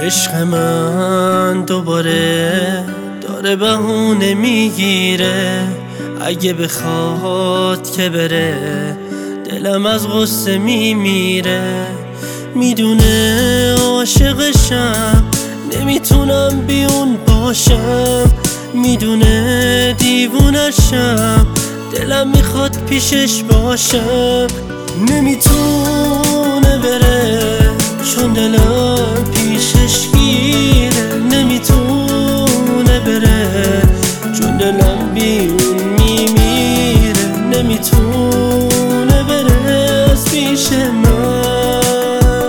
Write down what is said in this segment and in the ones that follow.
عشق من دوباره داره بهونه میگیره، اگه بخواد که بره دلم از غصه میمیره. میدونه عاشقشم، نمیتونم بیون باشم، میدونه دیوونشم، دلم میخواد پیشش باشم. نمیتونه بره چون دلم پیشش گیره، نمیتونه بره چون دلم بیون میمیره. نمیتونه بره از پیش من،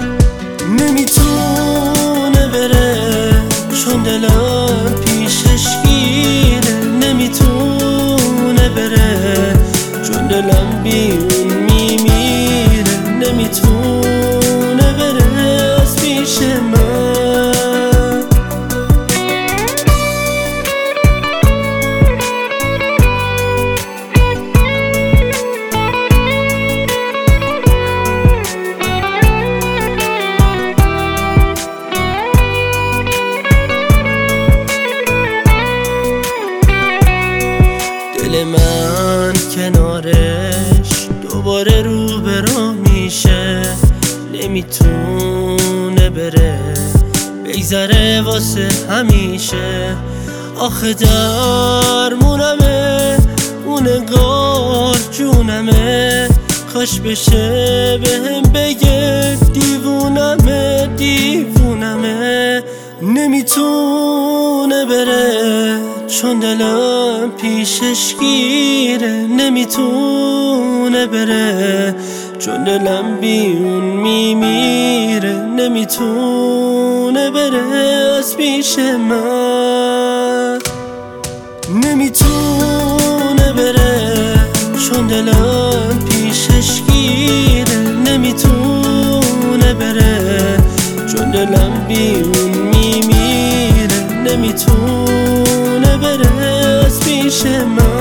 نمیتونه بره چون دلم پیشش گیره، نمیتونه بره چون دلم بیون میمیره. نمیتونه بره از پیش من. دل من کنارش دوباره رو به رو میشه، نمیتونه بره بگذره واسه همیشه. آخه درمونمه اون انگار جونمه، کاش بشه بهم بگه دیوونمه دیوونمه. نمیتونه بره چون دلم پیشش گیره، نمیتونه بره چون دلم بیون میمیره. نمیتونه بره از پیش من، نمیتونه بره چون دلم پیشش گیره، نمیتونه بره چون دلم بیون میمیره. نمیتونه بره از پیش من.